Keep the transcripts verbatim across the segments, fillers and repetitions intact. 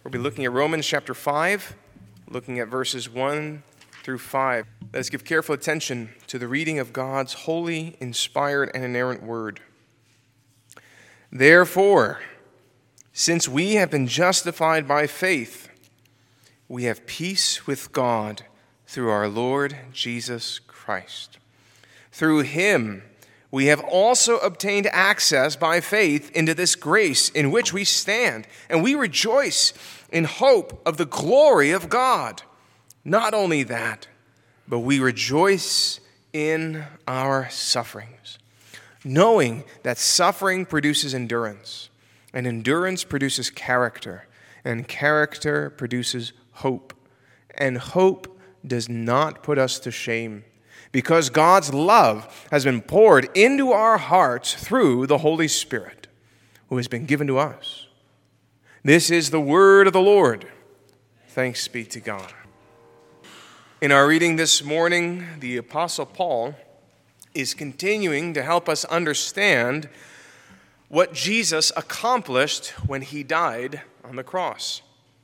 We'll be looking at Romans chapter five, looking at verses one through five. Let us give careful attention to the reading of God's holy, inspired, and inerrant word. Therefore, since we have been justified by faith, we have peace with God through our Lord Jesus Christ. Through him, we have also obtained access by faith into this grace in which we stand, and we rejoice in hope of the glory of God. Not only that, but we rejoice in our sufferings, knowing that suffering produces endurance, and endurance produces character, and character produces hope. And hope does not put us to shame, because God's love has been poured into our hearts through the Holy Spirit, who has been given to us. This is the word of the Lord. Thanks be to God. In our reading this morning, the Apostle Paul is continuing to help us understand what Jesus accomplished when he died on the cross.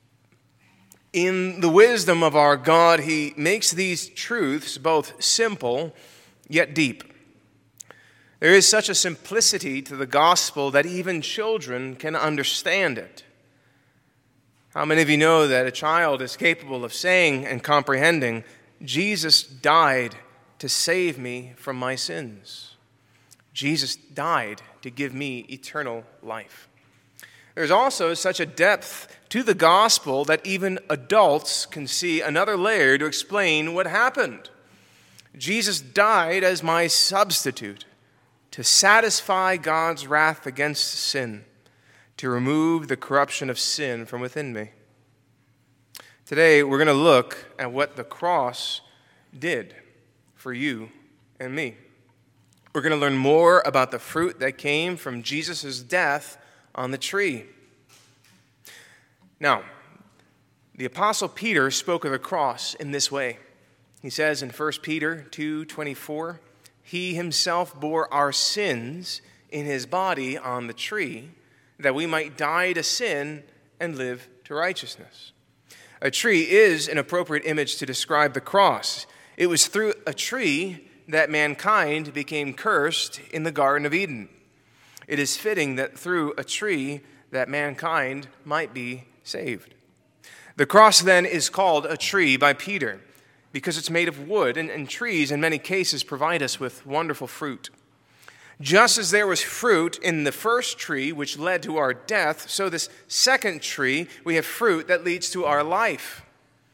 In the wisdom of our God, he makes these truths both simple yet deep. There is such a simplicity to the gospel that even children can understand it. How many of you know that a child is capable of saying and comprehending, Jesus died to save me from my sins. Jesus died to give me eternal life. There's also such a depth to the gospel that even adults can see another layer to explain what happened. Jesus died as my substitute to satisfy God's wrath against sin, to remove the corruption of sin from within me. Today, we're going to look at what the cross did for you and me. We're going to learn more about the fruit that came from Jesus' death on the tree. Now, the Apostle Peter spoke of the cross in this way. He says in First Peter two twenty-four, he himself bore our sins in his body on the tree, that we might die to sin and live to righteousness. A tree is an appropriate image to describe the cross. It was through a tree that mankind became cursed in the Garden of Eden. It is fitting that through a tree that mankind might be saved. The cross then is called a tree by Peter because it's made of wood, and, and trees in many cases provide us with wonderful fruit. Just as there was fruit in the first tree which led to our death, so this second tree we have fruit that leads to our life.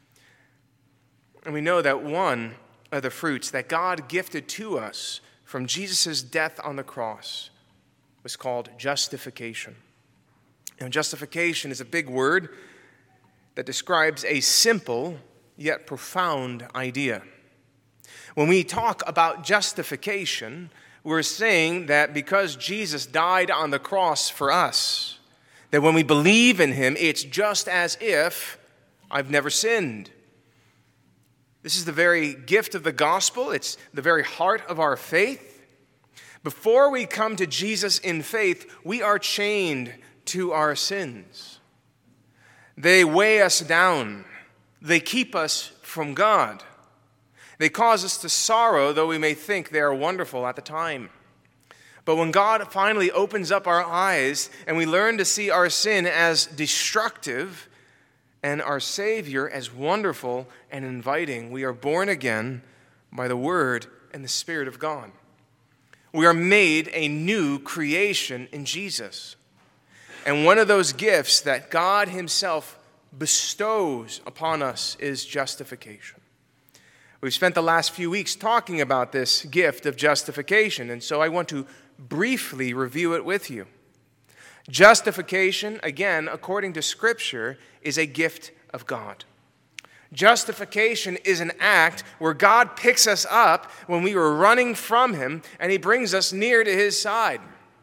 And we know that one of the fruits that God gifted to us from Jesus' death on the cross was called justification. Now, justification is a big word that describes a simple yet profound idea. When we talk about justification, we're saying that because Jesus died on the cross for us, that when we believe in him, it's just as if I've never sinned. This is the very gift of the gospel. It's the very heart of our faith. Before we come to Jesus in faith, we are chained to our sins. They weigh us down. They keep us from God. They cause us to sorrow, though we may think they are wonderful at the time. But when God finally opens up our eyes and we learn to see our sin as destructive and our Savior as wonderful and inviting, we are born again by the Word and the Spirit of God. We are made a new creation in Jesus. And one of those gifts that God himself bestows upon us is justification. We've spent the last few weeks talking about this gift of justification, and so I want to briefly review it with you. Justification, again, according to Scripture, is a gift of God. Justification is an act where God picks us up when we were running from him, and he brings us near to his side.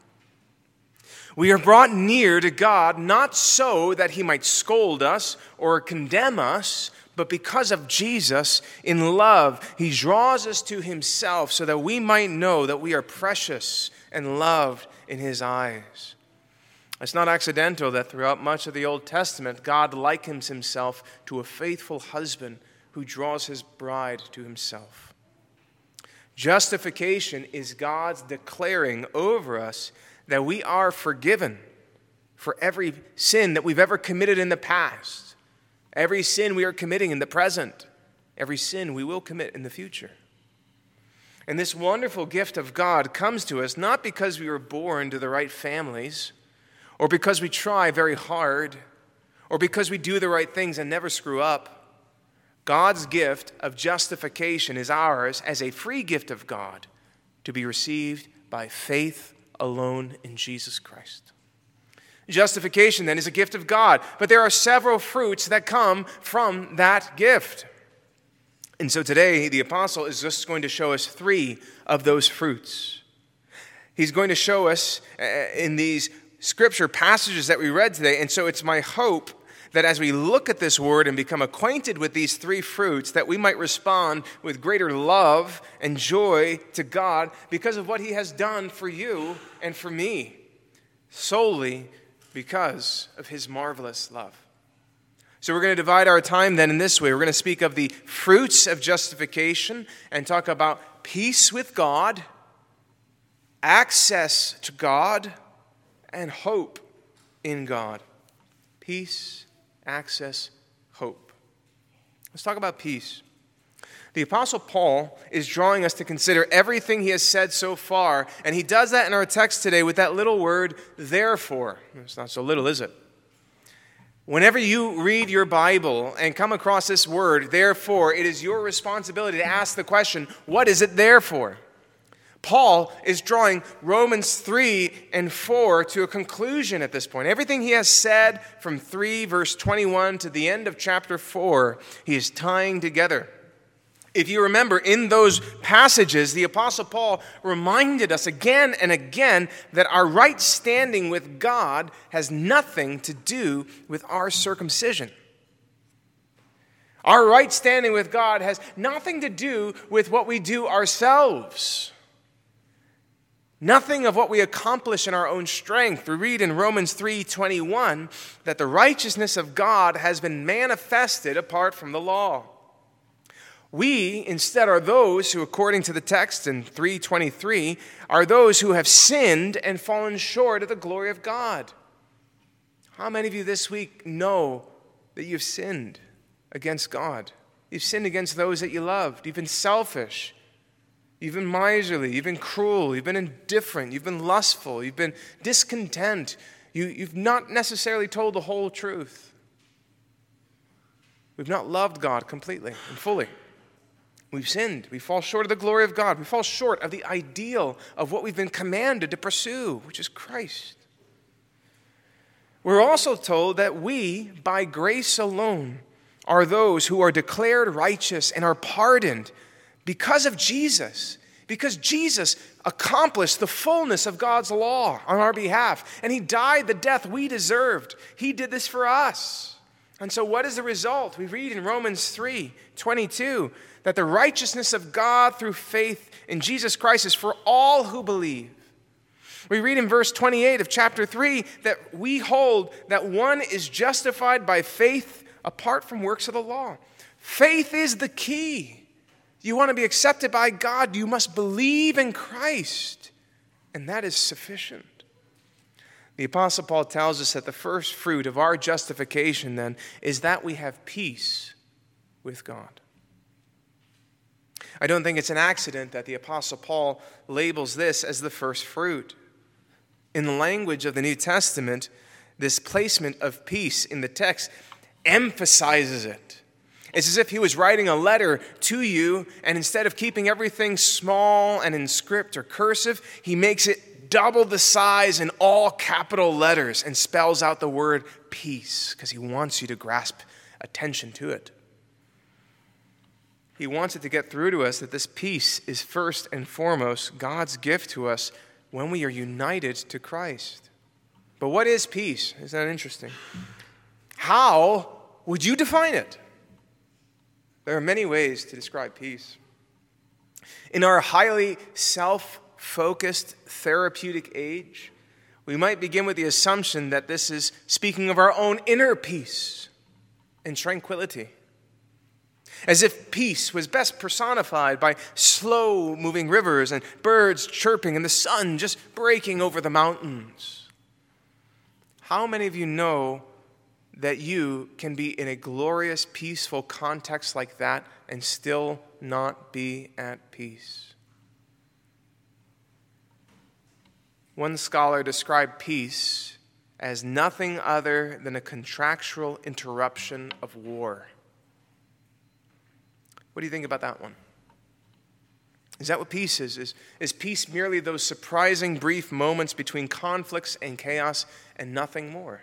We are brought near to God not so that he might scold us or condemn us, but because of Jesus, in love, he draws us to himself so that we might know that we are precious and loved in his eyes. It's not accidental that throughout much of the Old Testament, God likens himself to a faithful husband who draws his bride to himself. Justification is God's declaring over us that we are forgiven for every sin that we've ever committed in the past, every sin we are committing in the present, every sin we will commit in the future. And this wonderful gift of God comes to us not because we were born to the right families, or because we try very hard, or because we do the right things and never screw up. God's gift of justification is ours as a free gift of God to be received by faith alone in Jesus Christ. Justification, then, is a gift of God, but there are several fruits that come from that gift. And so today, the apostle is just going to show us three of those fruits. He's going to show us in these scripture passages that we read today, and so it's my hope that as we look at this word and become acquainted with these three fruits, that we might respond with greater love and joy to God because of what he has done for you and for me, solely because of his marvelous love. So we're going to divide our time then in this way. We're going to speak of the fruits of justification and talk about peace with God, access to God, and hope in God. Peace, access, hope. Let's talk about peace. The Apostle Paul is drawing us to consider everything he has said so far, and he does that in our text today with that little word, therefore. It's not so little, is it? Whenever you read your Bible and come across this word, therefore, it is your responsibility to ask the question, what is it there for? Paul is drawing Romans three and four to a conclusion at this point. Everything he has said from three, verse twenty-one to the end of chapter four, he is tying together. If you remember, in those passages, the Apostle Paul reminded us again and again that our right standing with God has nothing to do with our circumcision. Our right standing with God has nothing to do with what we do ourselves. Nothing of what we accomplish in our own strength. We read in Romans three twenty-one that the righteousness of God has been manifested apart from the law. We, instead, are those who, according to the text in three twenty-three, are those who have sinned and fallen short of the glory of God. How many of you this week know that you've sinned against God? You've sinned against those that you loved. You've been selfish. You've been miserly, you've been cruel, you've been indifferent, you've been lustful, you've been discontent. You, you've not necessarily told the whole truth. We've not loved God completely and fully. We've sinned. We fall short of the glory of God. We fall short of the ideal of what we've been commanded to pursue, which is Christ. We're also told that we, by grace alone, are those who are declared righteous and are pardoned because of Jesus, because Jesus accomplished the fullness of God's law on our behalf, and he died the death we deserved. He did this for us. And so what is the result? We read in Romans three twenty-two that the righteousness of God through faith in Jesus Christ is for all who believe. We read in verse twenty-eight of chapter three that we hold that one is justified by faith apart from works of the law. Faith is the key. You want to be accepted by God, you must believe in Christ, and that is sufficient. The Apostle Paul tells us that the first fruit of our justification, then, is that we have peace with God. I don't think it's an accident that the Apostle Paul labels this as the first fruit. In the language of the New Testament, this placement of peace in the text emphasizes it. It's as if he was writing a letter to you, and instead of keeping everything small and in script or cursive, he makes it double the size in all capital letters and spells out the word peace because he wants you to grasp attention to it. He wants it to get through to us that this peace is first and foremost God's gift to us when we are united to Christ. But what is peace? Isn't that interesting? How would you define it? There are many ways to describe peace. In our highly self-focused therapeutic age, we might begin with the assumption that this is speaking of our own inner peace and tranquility, as if peace was best personified by slow-moving rivers and birds chirping and the sun just breaking over the mountains. How many of you know that you can be in a glorious, peaceful context like that and still not be at peace? One scholar described peace as nothing other than a contractual interruption of war. What do you think about that one? Is that what peace is? Is, is peace merely those surprising brief moments between conflicts and chaos and nothing more?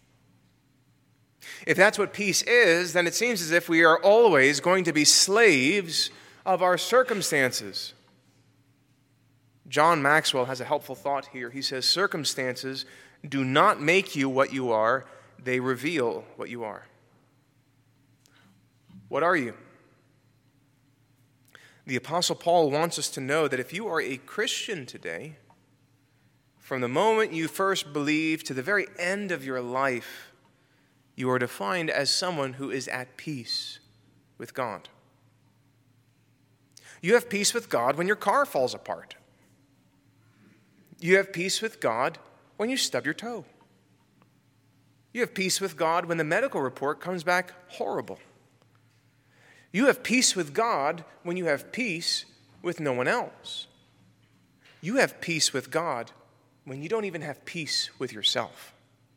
If that's what peace is, then it seems as if we are always going to be slaves of our circumstances. John Maxwell has a helpful thought here. He says, circumstances do not make you what you are, they reveal what you are. What are you? The Apostle Paul wants us to know that if you are a Christian today, from the moment you first believe to the very end of your life, you are defined as someone who is at peace with God. You have peace with God when your car falls apart. You have peace with God when you stub your toe. You have peace with God when the medical report comes back horrible. You have peace with God when you have peace with no one else. You have peace with God when you don't even have peace with yourself.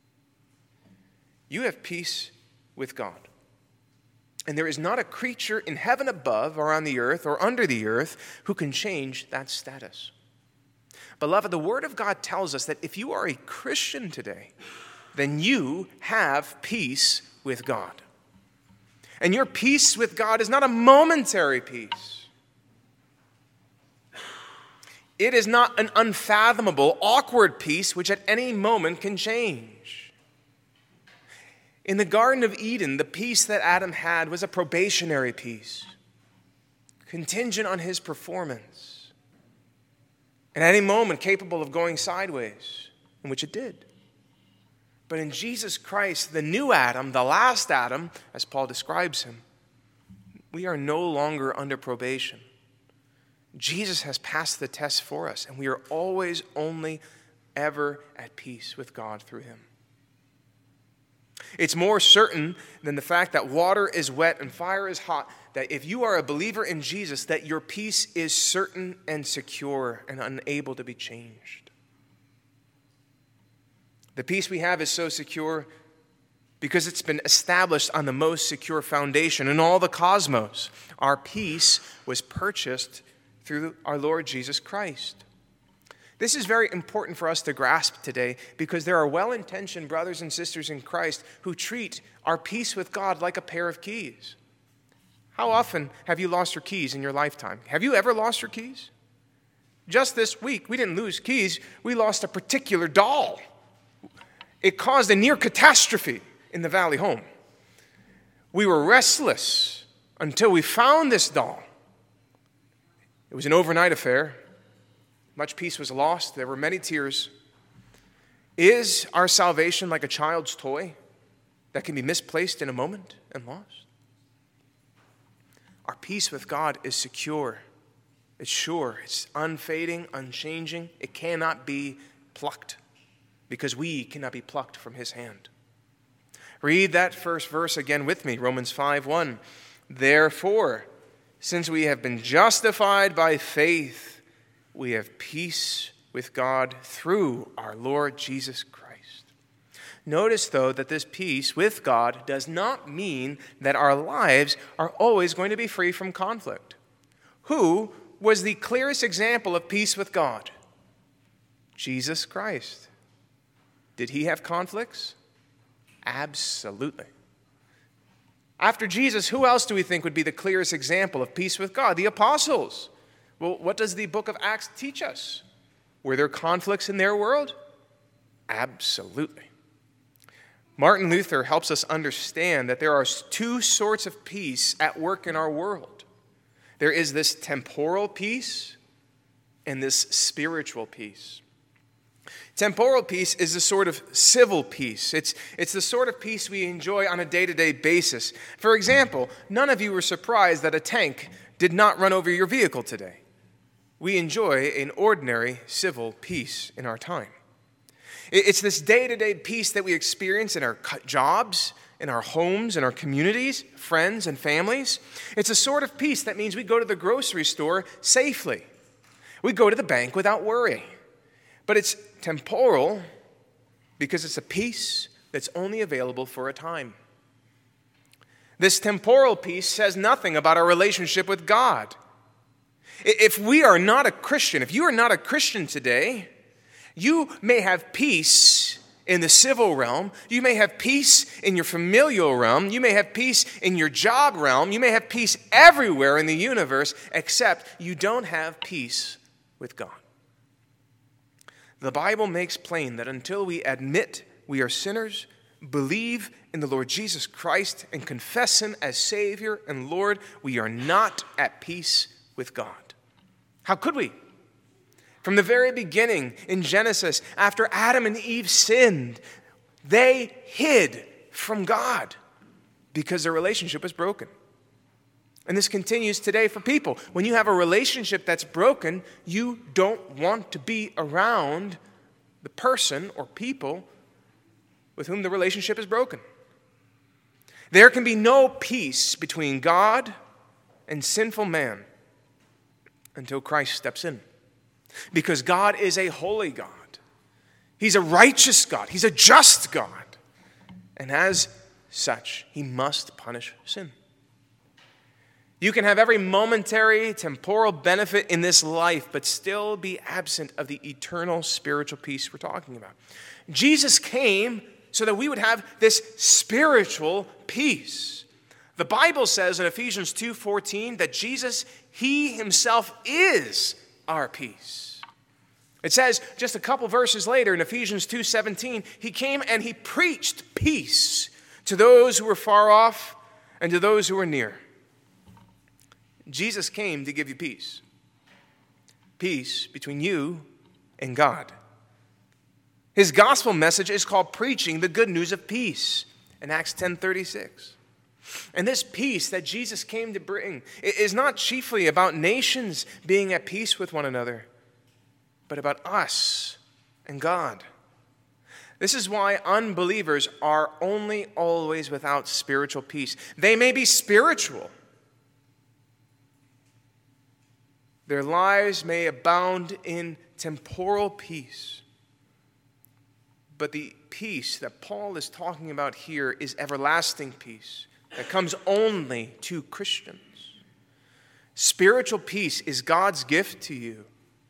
You have peace with God. And there is not a creature in heaven above or on the earth or under the earth who can change that status. Beloved, the Word of God tells us that if you are a Christian today, then you have peace with God. And your peace with God is not a momentary peace. It is not an unfathomable, awkward peace which at any moment can change. In the Garden of Eden, the peace that Adam had was a probationary peace, contingent on his performance, and at any moment capable of going sideways, in which it did. But in Jesus Christ, the new Adam, the last Adam, as Paul describes him, we are no longer under probation. Jesus has passed the test for us, and we are always, only, ever at peace with God through him. It's more certain than the fact that water is wet and fire is hot, that if you are a believer in Jesus, that your peace is certain and secure and unable to be changed. The peace we have is so secure because it's been established on the most secure foundation in all the cosmos. Our peace was purchased through our Lord Jesus Christ. This is very important for us to grasp today because there are well-intentioned brothers and sisters in Christ who treat our peace with God like a pair of keys. How often have you lost your keys in your lifetime? Have you ever lost your keys? Just this week, we didn't lose keys. We lost a particular doll. It caused a near catastrophe in the Valley home. We were restless until we found this doll. It was an overnight affair. Much peace was lost. There were many tears. Is our salvation like a child's toy that can be misplaced in a moment and lost? Our peace with God is secure. It's sure. It's unfading, unchanging. It cannot be plucked because we cannot be plucked from his hand. Read that first verse again with me, Romans five one. Therefore, since we have been justified by faith, we have peace with God through our Lord Jesus Christ. Notice, though, that this peace with God does not mean that our lives are always going to be free from conflict. Who was the clearest example of peace with God? Jesus Christ. Did he have conflicts? Absolutely. After Jesus, who else do we think would be the clearest example of peace with God? The apostles. Well, what does the book of Acts teach us? Were there conflicts in their world? Absolutely. Martin Luther helps us understand that there are two sorts of peace at work in our world. There is this temporal peace and this spiritual peace. Temporal peace is a sort of civil peace. It's, it's the sort of peace we enjoy on a day-to-day basis. For example, none of you were surprised that a tank did not run over your vehicle today. We enjoy an ordinary civil peace in our time. It's this day-to-day peace that we experience in our jobs, in our homes, in our communities, friends, and families. It's a sort of peace that means we go to the grocery store safely. We go to the bank without worry. But it's temporal because it's a peace that's only available for a time. This temporal peace says nothing about our relationship with God. If we are not a Christian, if you are not a Christian today, you may have peace in the civil realm. You may have peace in your familial realm. You may have peace in your job realm. You may have peace everywhere in the universe, except you don't have peace with God. The Bible makes plain that until we admit we are sinners, believe in the Lord Jesus Christ, and confess Him as Savior and Lord, we are not at peace with God. How could we? From the very beginning in Genesis, after Adam and Eve sinned, they hid from God because their relationship was broken. And this continues today for people. When you have a relationship that's broken, you don't want to be around the person or people with whom the relationship is broken. There can be no peace between God and sinful man until Christ steps in. Because God is a holy God. He's a righteous God. He's a just God. And as such, He must punish sin. You can have every momentary, temporal benefit in this life, but still be absent of the eternal spiritual peace we're talking about. Jesus came so that we would have this spiritual peace. The Bible says in Ephesians two fourteen that Jesus, He Himself is our peace. It says just a couple verses later in Ephesians two seventeen, He came and He preached peace to those who were far off and to those who were near. Jesus came to give you peace. Peace between you and God. His gospel message is called preaching the good news of peace in Acts ten thirty-six. And this peace that Jesus came to bring is not chiefly about nations being at peace with one another, but about us and God. This is why unbelievers are only always without spiritual peace. They may be spiritual. Their lives may abound in temporal peace. But the peace that Paul is talking about here is everlasting peace that comes only to Christians. Spiritual peace is God's gift to you.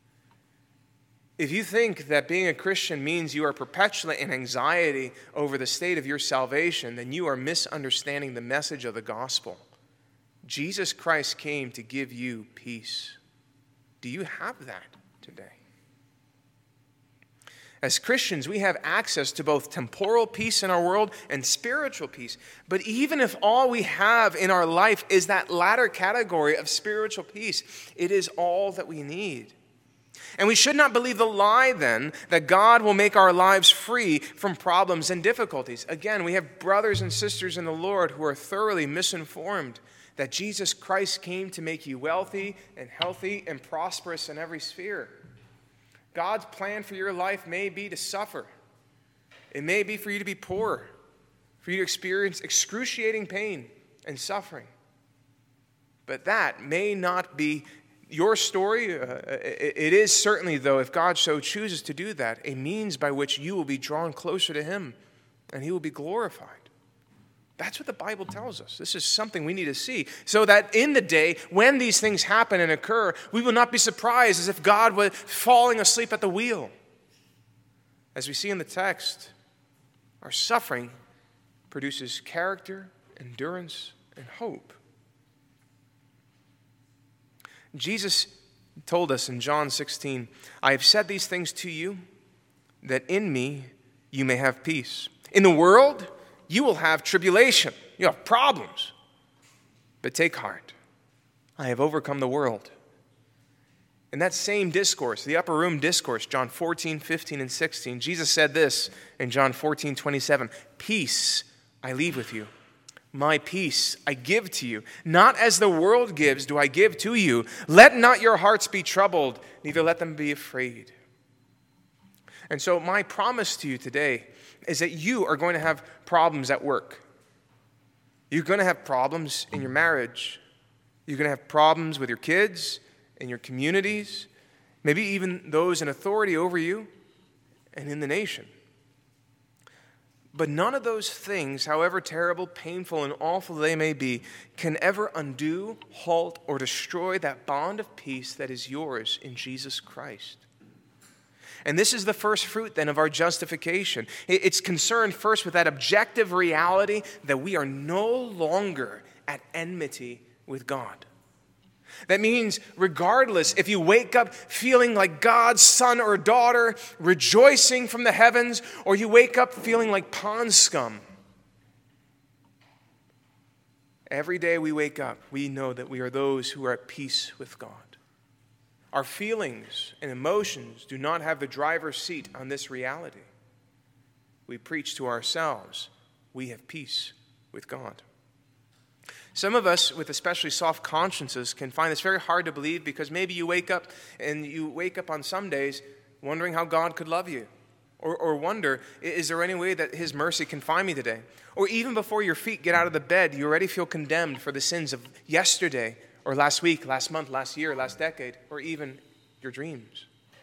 If you think that being a Christian means you are perpetually in anxiety over the state of your salvation, then you are misunderstanding the message of the gospel. Jesus Christ came to give you peace. Do you have that today? As Christians, we have access to both temporal peace in our world and spiritual peace. But even if all we have in our life is that latter category of spiritual peace, it is all that we need. And we should not believe the lie, then, that God will make our lives free from problems and difficulties. Again, we have brothers and sisters in the Lord who are thoroughly misinformed that Jesus Christ came to make you wealthy and healthy and prosperous in every sphere. God's plan for your life may be to suffer. It may be for you to be poor, for you to experience excruciating pain and suffering. But that may not be your story. Uh, it is certainly, though, if God so chooses to do that, a means by which you will be drawn closer to Him and He will be glorified. That's what the Bible tells us. This is something we need to see, so that in the day when these things happen and occur, we will not be surprised as if God was falling asleep at the wheel. As we see in the text, our suffering produces character, endurance, and hope. Jesus told us in John sixteen, I have said these things to you, that in me you may have peace. In the world, you will have tribulation. You have problems. But take heart. I have overcome the world. In that same discourse, the upper room discourse, John fourteen, fifteen, and sixteen, Jesus said this in John fourteen, twenty-seven, "Peace I leave with you. My peace I give to you. Not as the world gives do I give to you. Let not your hearts be troubled, neither let them be afraid." And so my promise to you today is that you are going to have problems at work. You're going to have problems in your marriage. You're going to have problems with your kids, in your communities, maybe even those in authority over you and in the nation. But none of those things, however terrible, painful, and awful they may be, can ever undo, halt, or destroy that bond of peace that is yours in Jesus Christ. And this is the first fruit, then, of our justification. It's concerned first with that objective reality that we are no longer at enmity with God. That means regardless if you wake up feeling like God's son or daughter, rejoicing from the heavens, or you wake up feeling like pond scum, every day we wake up, we know that we are those who are at peace with God. Our feelings and emotions do not have the driver's seat on this reality. We preach to ourselves, we have peace with God. Some of us with especially soft consciences can find this very hard to believe because maybe you wake up and you wake up on some days wondering how God could love you. Or, or wonder, is there any way that his mercy can find me today? Or even before your feet get out of the bed, you already feel condemned for the sins of yesterday or last week, last month, last year, last decade, or even your dreams.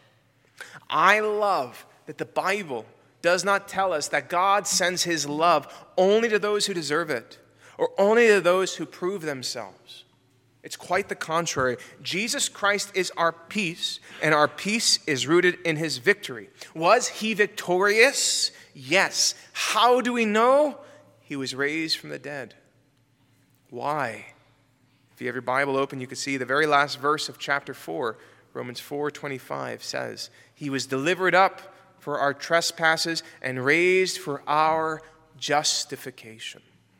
I love that the Bible does not tell us that God sends his love only to those who deserve it, or only to those who prove themselves. It's quite the contrary. Jesus Christ is our peace, and our peace is rooted in his victory. Was he victorious? Yes. How do we know? He was raised from the dead. Why? If you have your Bible open, you can see the very last verse of chapter four, Romans four twenty-five says, "He was delivered up for our trespasses and raised for our justification."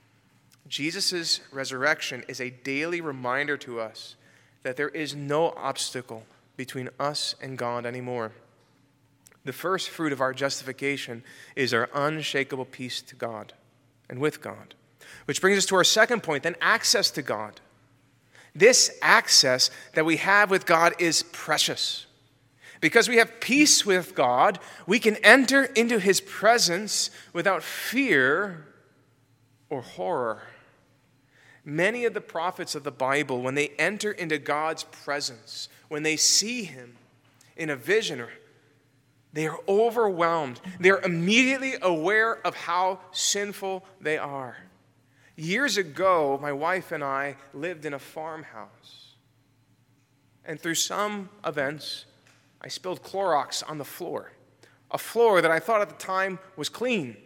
Jesus' resurrection is a daily reminder to us that there is no obstacle between us and God anymore. The first fruit of our justification is our unshakable peace to God and with God. Which brings us to our second point, then access to God. This access that we have with God is precious. Because we have peace with God, we can enter into his presence without fear or horror. Many of the prophets of the Bible, when they enter into God's presence, when they see him in a vision, they are overwhelmed. They are immediately aware of how sinful they are. Years ago, my wife and I lived in a farmhouse. And through some events, I spilled Clorox on the floor. A floor that I thought at the time was clean.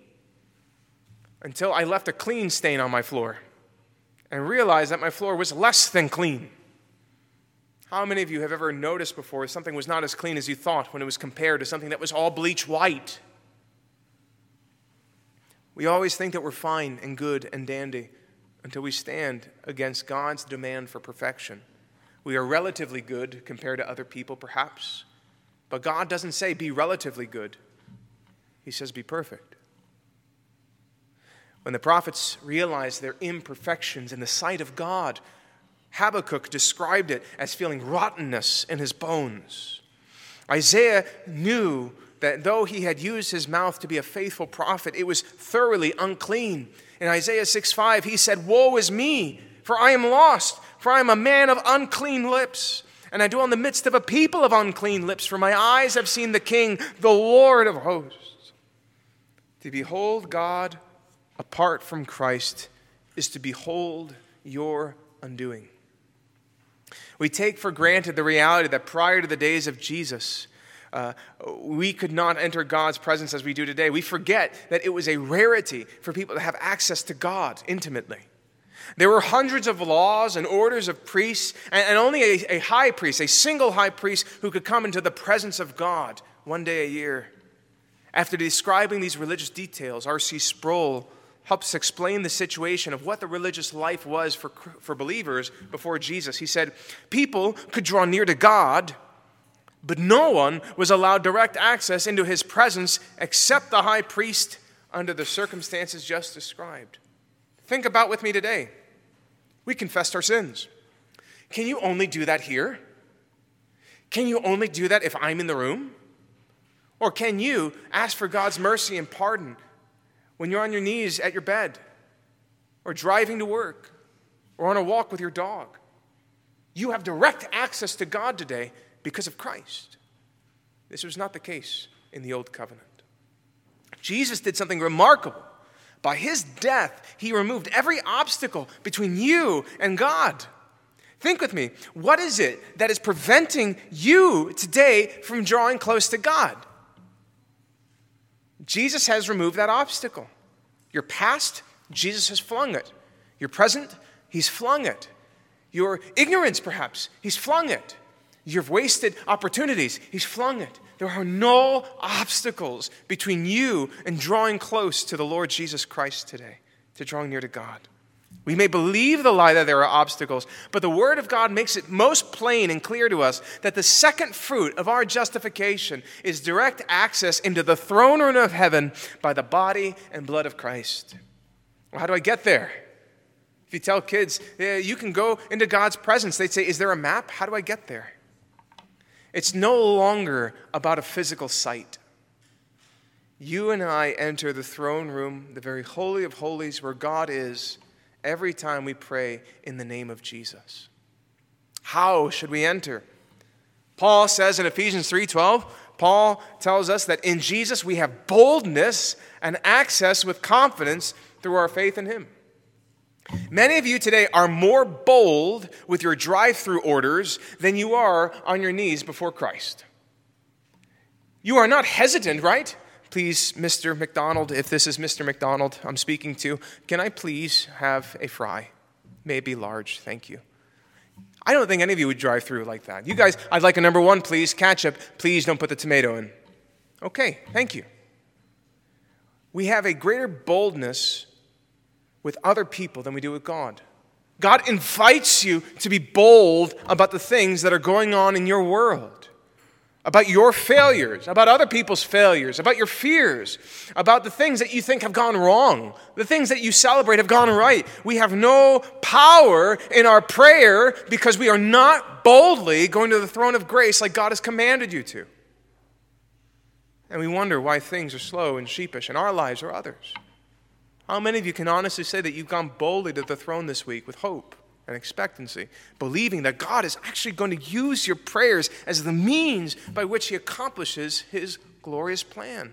Until I left a clean stain on my floor and realized that my floor was less than clean. How many of you have ever noticed before something was not as clean as you thought when it was compared to something that was all bleach white? We always think that we're fine and good and dandy until we stand against God's demand for perfection. We are relatively good compared to other people, perhaps. But God doesn't say be relatively good. He says be perfect. When the prophets realized their imperfections in the sight of God, Habakkuk described it as feeling rottenness in his bones. Isaiah knew that though he had used his mouth to be a faithful prophet, it was thoroughly unclean. In Isaiah six five, he said, "Woe is me, for I am lost, for I am a man of unclean lips, and I dwell in the midst of a people of unclean lips, for my eyes have seen the King, the Lord of hosts." To behold God apart from Christ is to behold your undoing. We take for granted the reality that prior to the days of Jesus, uh, we could not enter God's presence as we do today. We forget that it was a rarity for people to have access to God intimately. There were hundreds of laws and orders of priests, and, and only a, a high priest, a single high priest, who could come into the presence of God one day a year. After describing these religious details, R C Sproul helps explain the situation of what the religious life was for, for believers before Jesus. He said, people could draw near to God But no one was allowed direct access into his presence except the high priest under the circumstances just described. Think about with me today. We confessed our sins. Can you only do that here? Can you only do that if I'm in the room? Or can you ask for God's mercy and pardon when you're on your knees at your bed, or driving to work, or on a walk with your dog? You have direct access to God today because of Christ. This was not the case in the Old Covenant. Jesus did something remarkable. By his death, he removed every obstacle between you and God. Think with me, what is it that is preventing you today from drawing close to God? Jesus has removed that obstacle. Your past, Jesus has flung it. Your present, he's flung it. Your ignorance, perhaps, he's flung it. Your wasted opportunities, he's flung it. There are no obstacles between you and drawing close to the Lord Jesus Christ today, to drawing near to God. We may believe the lie that there are obstacles, but the Word of God makes it most plain and clear to us that the second fruit of our justification is direct access into the throne room of heaven by the body and blood of Christ. Well, how do I get there? If you tell kids, yeah, you can go into God's presence, they'd say, is there a map? How do I get there? It's no longer about a physical sight. You and I enter the throne room, the very holy of holies where God is, every time we pray in the name of Jesus. How should we enter? Paul says in Ephesians three twelve, Paul tells us that in Jesus we have boldness and access with confidence through our faith in him. Many of you today are more bold with your drive-through orders than you are on your knees before Christ. You are not hesitant, right? Please, Mister McDonald, if this is Mister McDonald I'm speaking to, can I please have a fry? Maybe large, thank you. I don't think any of you would drive through like that. You guys, I'd like a number one, please. Ketchup, please don't put the tomato in. Okay, thank you. We have a greater boldness with other people than we do with God. God invites you to be bold about the things that are going on in your world, about your failures, about other people's failures, about your fears, about the things that you think have gone wrong, the things that you celebrate have gone right. We have no power in our prayer because we are not boldly going to the throne of grace like God has commanded you to. And we wonder why things are slow and sheepish in our lives or others. How many of you can honestly say that you've gone boldly to the throne this week with hope and expectancy, believing that God is actually going to use your prayers as the means by which he accomplishes his glorious plan?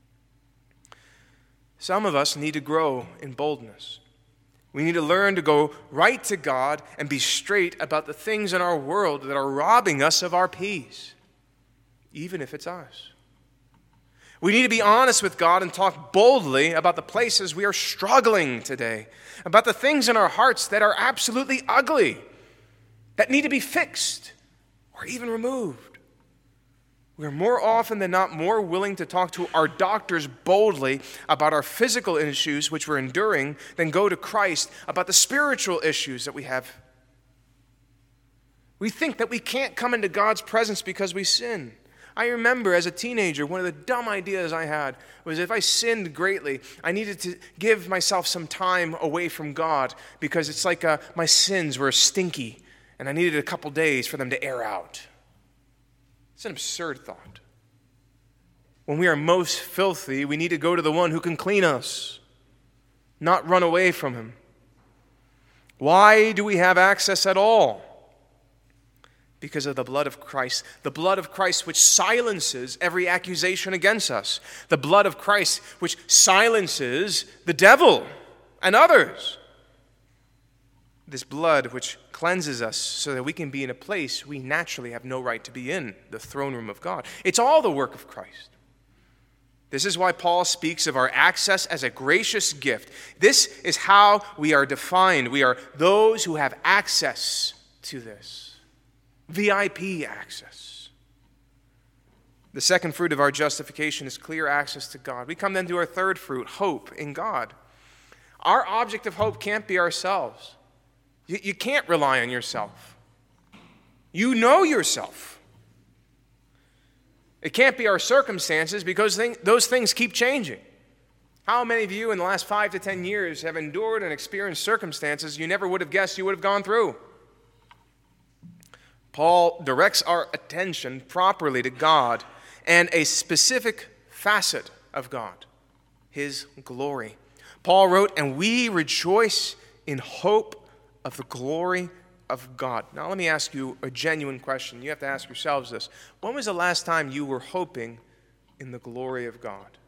Some of us need to grow in boldness. We need to learn to go right to God and be straight about the things in our world that are robbing us of our peace, even if it's us. We need to be honest with God and talk boldly about the places we are struggling today, about the things in our hearts that are absolutely ugly, that need to be fixed or even removed. We are more often than not more willing to talk to our doctors boldly about our physical issues which we're enduring than go to Christ about the spiritual issues that we have. We think that we can't come into God's presence because we sin. I remember as a teenager, one of the dumb ideas I had was if I sinned greatly, I needed to give myself some time away from God because it's like uh, my sins were stinky and I needed a couple days for them to air out. It's an absurd thought. When we are most filthy, we need to go to the one who can clean us, not run away from him. Why do we have access at all? Because of the blood of Christ. The blood of Christ which silences every accusation against us. The blood of Christ which silences the devil and others. This blood which cleanses us so that we can be in a place we naturally have no right to be in, the throne room of God. It's all the work of Christ. This is why Paul speaks of our access as a gracious gift. This is how we are defined. We are those who have access to this. V I P access. The second fruit of our justification is clear access to God. We come then to our third fruit, hope in God. Our object of hope can't be ourselves. You, you can't rely on yourself. You know yourself. It can't be our circumstances because thing, those things keep changing. How many of you in the last five to ten years have endured and experienced circumstances you never would have guessed you would have gone through? Paul directs our attention properly to God and a specific facet of God, his glory. Paul wrote, "And we rejoice in hope of the glory of God." Now let me ask you a genuine question. You have to ask yourselves this. When was the last time you were hoping in the glory of God?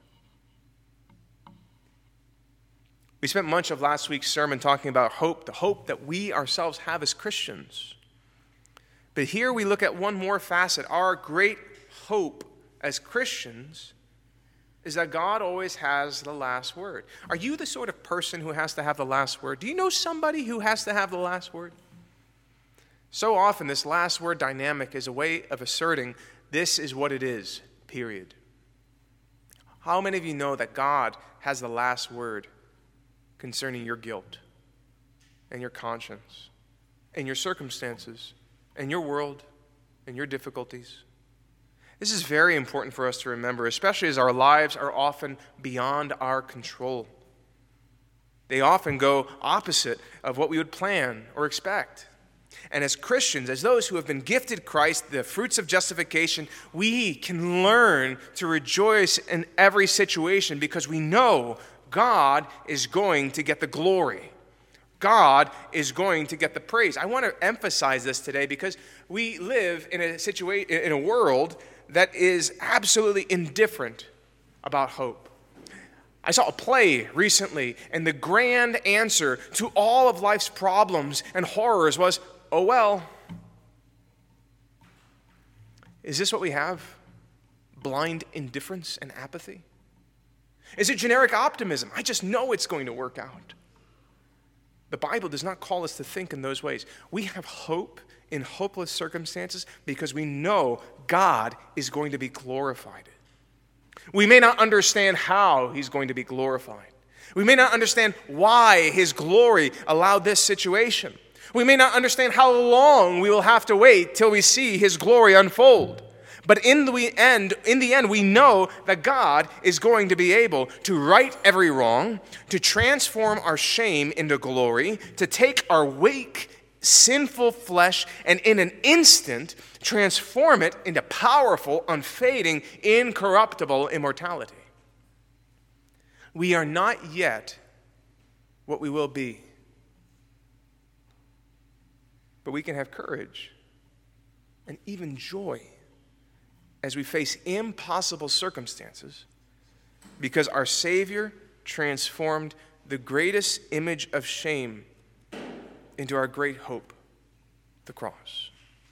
We spent much of last week's sermon talking about hope, the hope that we ourselves have as Christians. But here we look at one more facet. Our great hope as Christians is that God always has the last word. Are you the sort of person who has to have the last word? Do you know somebody who has to have the last word? So often this last word dynamic is a way of asserting this is what it is, period. How many of you know that God has the last word concerning your guilt and your conscience and your circumstances and your world and your difficulties? This is very important for us to remember, especially as our lives are often beyond our control. They often go opposite of what we would plan or expect. And as Christians, as those who have been gifted Christ, the fruits of justification, we can learn to rejoice in every situation because we know God is going to get the glory. God is going to get the praise. I want to emphasize this today because we live in a situation, in a world that is absolutely indifferent about hope. I saw a play recently, and the grand answer to all of life's problems and horrors was, oh well. Is this what we have? Blind indifference and apathy? Is it generic optimism? I just know it's going to work out. The Bible does not call us to think in those ways. We have hope in hopeless circumstances because we know God is going to be glorified. We may not understand how he's going to be glorified. We may not understand why his glory allowed this situation. We may not understand how long we will have to wait till we see his glory unfold. But in the end, in the end, we know that God is going to be able to right every wrong, to transform our shame into glory, to take our weak, sinful flesh, and in an instant, transform it into powerful, unfading, incorruptible immortality. We are not yet what we will be. But we can have courage and even joy as we face impossible circumstances because our Savior transformed the greatest image of shame into our great hope, the cross.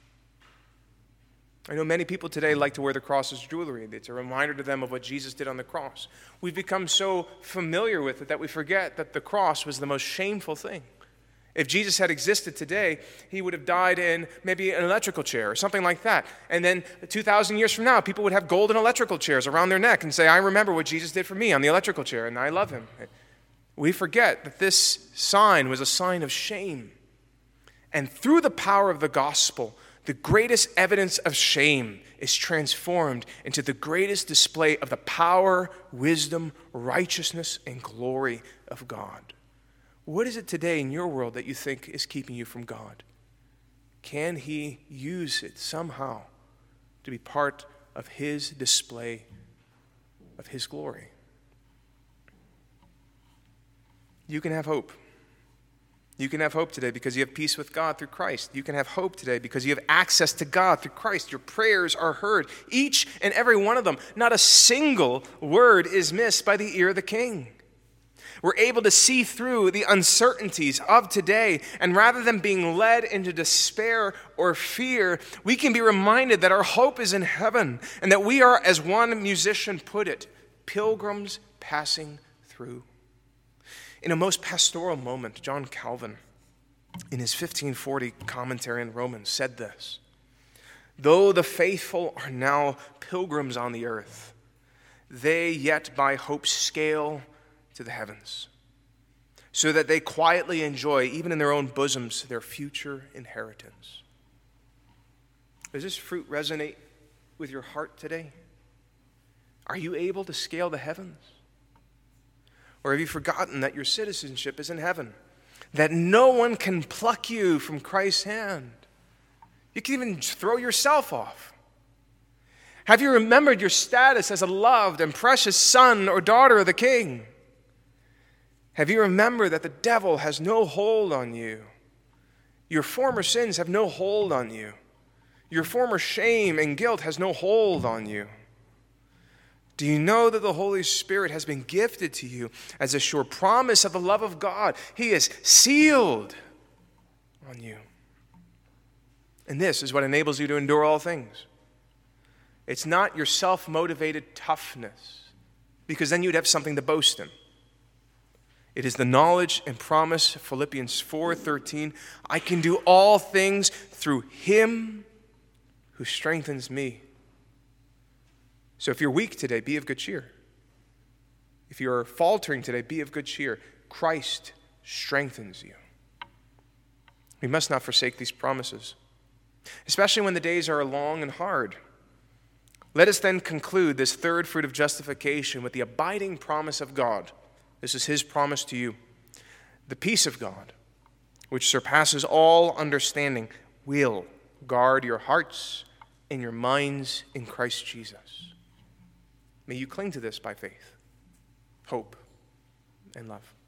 I know many people today like to wear the cross as jewelry. It's a reminder to them of what Jesus did on the cross. We've become so familiar with it that we forget that the cross was the most shameful thing. If Jesus had existed today, he would have died in maybe an electrical chair or something like that. And then two thousand years from now, people would have golden electrical chairs around their neck and say, I remember what Jesus did for me on the electrical chair, and I love him. We forget that this sign was a sign of shame. And through the power of the gospel, the greatest evidence of shame is transformed into the greatest display of the power, wisdom, righteousness, and glory of God. What is it today in your world that you think is keeping you from God? Can he use it somehow to be part of his display of his glory? You can have hope. You can have hope today because you have peace with God through Christ. You can have hope today because you have access to God through Christ. Your prayers are heard, each and every one of them. Not a single word is missed by the ear of the King. We're able to see through the uncertainties of today, and rather than being led into despair or fear, we can be reminded that our hope is in heaven, and that we are, as one musician put it, pilgrims passing through. In a most pastoral moment, John Calvin, in his fifteen forty commentary on Romans, said this: though the faithful are now pilgrims on the earth, they yet by hope scale to the heavens, so that they quietly enjoy, even in their own bosoms, their future inheritance. Does this fruit resonate with your heart today? Are you able to scale the heavens? Or have you forgotten that your citizenship is in heaven? That no one can pluck you from Christ's hand? You can even throw yourself off. Have you remembered your status as a loved and precious son or daughter of the King? Have you remembered that the devil has no hold on you? Your former sins have no hold on you. Your former shame and guilt has no hold on you. Do you know that the Holy Spirit has been gifted to you as a sure promise of the love of God? He is sealed on you. And this is what enables you to endure all things. It's not your self-motivated toughness, because then you'd have something to boast in. It is the knowledge and promise of Philippians four thirteen. I can do all things through him who strengthens me. So if you're weak today, be of good cheer. If you're faltering today, be of good cheer. Christ strengthens you. We must not forsake these promises, especially when the days are long and hard. Let us then conclude this third fruit of justification with the abiding promise of God. This is his promise to you. The peace of God, which surpasses all understanding, will guard your hearts and your minds in Christ Jesus. May you cling to this by faith, hope, and love.